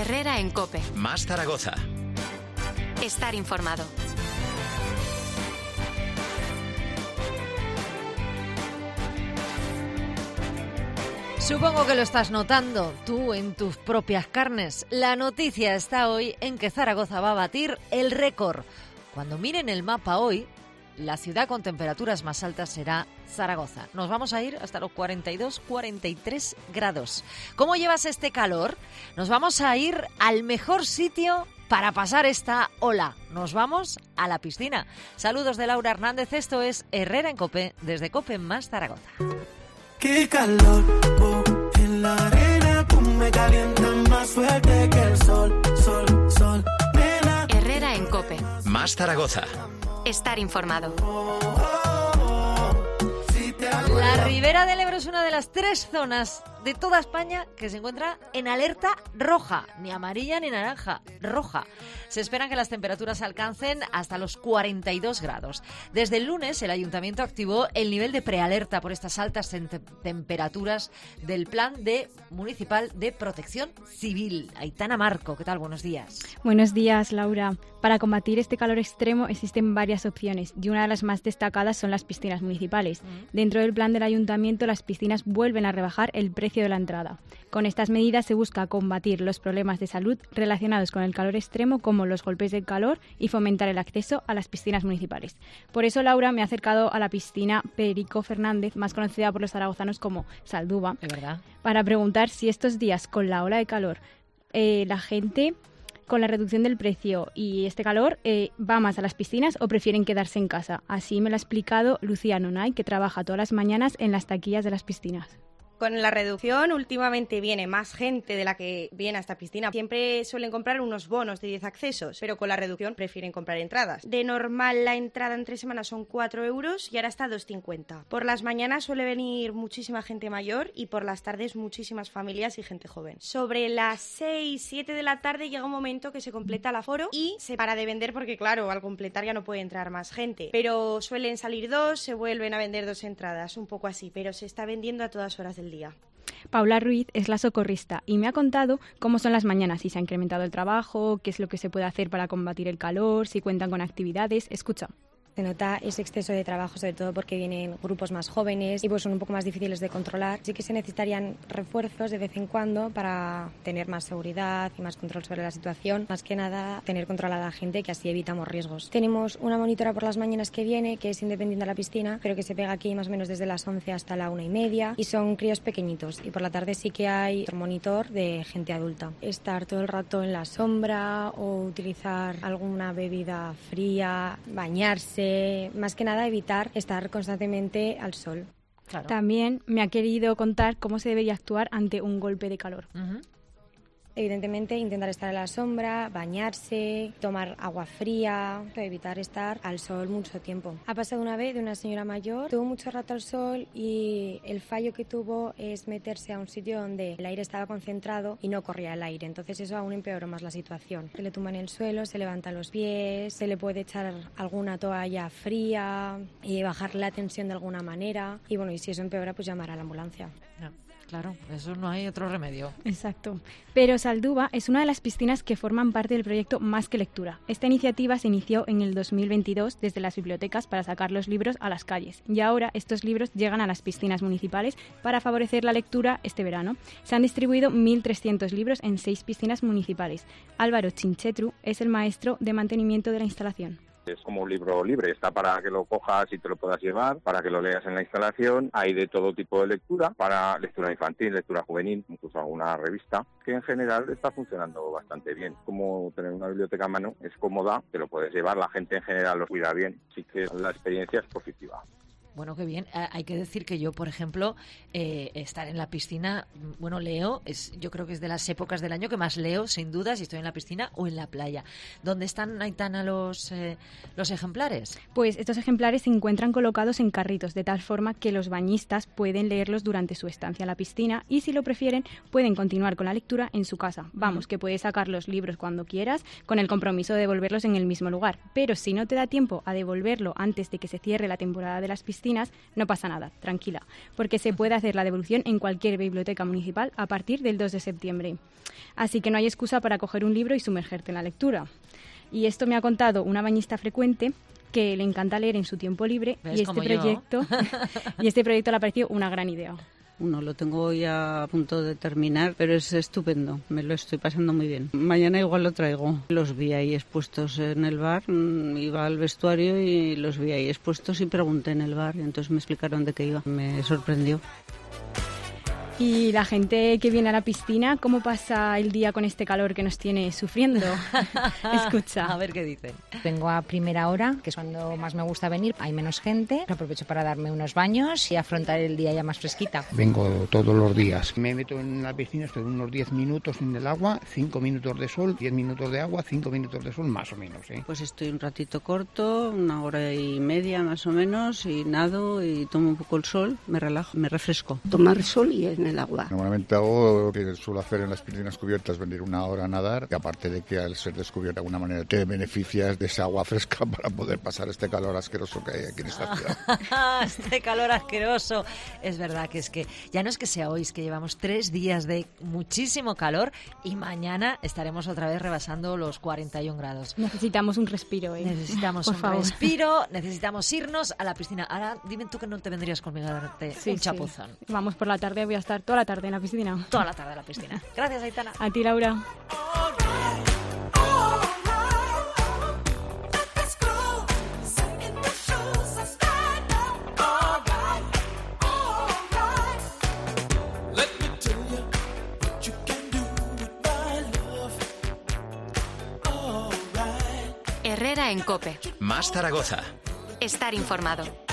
Herrera en COPE. Más Zaragoza. Estar informado. Supongo que lo estás notando tú en tus propias carnes. La noticia está hoy en que Zaragoza va a batir el récord. Cuando miren el mapa hoy, la ciudad con temperaturas más altas será Zaragoza. Nos vamos a ir hasta los 42-43 grados. ¿Cómo llevas este calor? Nos vamos a ir al mejor sitio para pasar esta ola. Nos vamos a la piscina. Saludos de Laura Hernández. Esto es Herrera en COPE, desde COPE más Zaragoza. Qué calor, en la arena tú me calientas más fuerte que el sol, sol, sol. Herrera en COPE. Más Zaragoza. Estar informado. La Ribera del Ebro es una de las 3 zonas de toda España que se encuentra en alerta roja, ni amarilla ni naranja, roja. Se esperan que las temperaturas alcancen hasta los 42 grados. Desde el lunes el Ayuntamiento activó el nivel de prealerta por estas altas temperaturas del Plan Municipal de Protección Civil. Aitana Marco, ¿qué tal? Buenos días. Buenos días, Laura. Para combatir este calor extremo existen varias opciones y una de las más destacadas son las piscinas municipales. Dentro del plan del Ayuntamiento, las piscinas vuelven a rebajar el precio de la entrada. Con estas medidas se busca combatir los problemas de salud relacionados con el calor extremo, como los golpes de calor, y fomentar el acceso a las piscinas municipales. Por eso, Laura, me ha acercado a la piscina Perico Fernández, más conocida por los zaragozanos como Salduba, ¿Es verdad? para preguntar si estos días, con la ola de calor, la gente, con la reducción del precio y este calor, va más a las piscinas o prefieren quedarse en casa. Así me lo ha explicado Lucía Nonay, que trabaja todas las mañanas en las taquillas de las piscinas. Con la reducción, últimamente viene más gente de la que viene a esta piscina. Siempre suelen comprar unos bonos de 10 accesos, pero con la reducción prefieren comprar entradas. De normal, la entrada en 3 semanas son 4 euros y ahora está a 2,50. Por las mañanas suele venir muchísima gente mayor y por las tardes muchísimas familias y gente joven. Sobre las 6, 7 de la tarde llega un momento que se completa el aforo y se para de vender porque, claro, al completar ya no puede entrar más gente. Pero suelen salir 2, se vuelven a vender 2 entradas, un poco así, pero se está vendiendo a todas horas del día. Paula Ruiz es la socorrista y me ha contado cómo son las mañanas, si se ha incrementado el trabajo, qué es lo que se puede hacer para combatir el calor, si cuentan con actividades. Escucha. Se nota ese exceso de trabajo, sobre todo porque vienen grupos más jóvenes y pues son un poco más difíciles de controlar. Sí que se necesitarían refuerzos de vez en cuando para tener más seguridad y más control sobre la situación. Más que nada, tener controlada a la gente, que así evitamos riesgos. Tenemos una monitora por las mañanas que viene, que es independiente de la piscina, pero que se pega aquí más o menos desde las 11 hasta la 1:30 y son críos pequeñitos. Y por la tarde sí que hay otro monitor de gente adulta. Estar todo el rato en la sombra o utilizar alguna bebida fría, bañarse. Más que nada evitar estar constantemente al sol. Claro. También me ha querido contar cómo se debería actuar ante un golpe de calor. Evidentemente, intentar estar en la sombra, bañarse, tomar agua fría, evitar estar al sol mucho tiempo. Ha pasado una vez de una señora mayor, tuvo mucho rato al sol y el fallo que tuvo es meterse a un sitio donde el aire estaba concentrado y no corría el aire. Entonces eso aún empeoró más la situación. Se le tumba en el suelo, se levantan los pies, se le puede echar alguna toalla fría y bajar la tensión de alguna manera. Y bueno, y si eso empeora, pues llamar a la ambulancia. No. Claro, eso no hay otro remedio. Exacto. Pero Salduba es una de las piscinas que forman parte del proyecto Más que Lectura. Esta iniciativa se inició en el 2022 desde las bibliotecas para sacar los libros a las calles. Y ahora estos libros llegan a las piscinas municipales para favorecer la lectura este verano. Se han distribuido 1.300 libros en 6 piscinas municipales. Álvaro Chinchetru es el maestro de mantenimiento de la instalación. Es como un libro libre, está para que lo cojas y te lo puedas llevar, para que lo leas en la instalación. Hay de todo tipo de lectura, para lectura infantil, lectura juvenil, incluso alguna revista, que en general está funcionando bastante bien. Como tener una biblioteca a mano, es cómoda, te lo puedes llevar, la gente en general lo cuida bien, así que la experiencia es positiva. Bueno, qué bien. Hay que decir que yo, por ejemplo, estar en la piscina, bueno, leo, yo creo que es de las épocas del año que más leo, sin duda, si estoy en la piscina o en la playa. ¿Dónde están, Aitana, los ejemplares? Pues estos ejemplares se encuentran colocados en carritos, de tal forma que los bañistas pueden leerlos durante su estancia en la piscina y, si lo prefieren, pueden continuar con la lectura en su casa. Vamos, que puedes sacar los libros cuando quieras, con el compromiso de devolverlos en el mismo lugar. Pero si no te da tiempo a devolverlo antes de que se cierre la temporada de las piscinas, piscinas, no pasa nada, tranquila, porque se puede hacer la devolución en cualquier biblioteca municipal a partir del 2 de septiembre. Así que no hay excusa para coger un libro y sumergerte en la lectura. Y esto me ha contado una bañista frecuente que le encanta leer en su tiempo libre y este proyecto le ha parecido una gran idea. Lo tengo ya a punto de terminar, pero es estupendo, me lo estoy pasando muy bien. Mañana igual lo traigo. Los vi ahí expuestos en el bar, iba al vestuario y los vi ahí expuestos y pregunté en el bar, y entonces me explicaron de qué iba. Me sorprendió. Y la gente que viene a la piscina, ¿cómo pasa el día con este calor que nos tiene sufriendo? Escucha. A ver qué dicen. Vengo a primera hora, que es cuando más me gusta venir. Hay menos gente. Aprovecho para darme unos baños y afrontar el día ya más fresquita. Vengo todos los días. Me meto en la piscina, estoy unos 10 minutos en el agua, 5 minutos de sol, 10 minutos de agua, 5 minutos de sol, más o menos. Pues estoy un ratito corto, 1 hora y media más o menos, y nado y tomo un poco el sol, me relajo, me refresco. Tomar sol y en el agua. Normalmente hago lo que suelo hacer en las piscinas cubiertas, venir 1 hora a nadar, y aparte de que al ser descubierta de alguna manera te beneficias de esa agua fresca para poder pasar este calor asqueroso que hay aquí en esta ciudad. Este calor asqueroso. Es verdad que ya no es que sea hoy, es que llevamos 3 días de muchísimo calor y mañana estaremos otra vez rebasando los 41 grados. Necesitamos un respiro, Necesitamos un respiro, necesitamos irnos a la piscina. Ahora dime tú que no te vendrías conmigo a darte un chapuzón. Vamos por la tarde, voy a estar toda la tarde en la piscina. Toda la tarde en la piscina. Gracias, Aitana. A ti, Laura. Herrera en COPE. Más Zaragoza. Estar informado.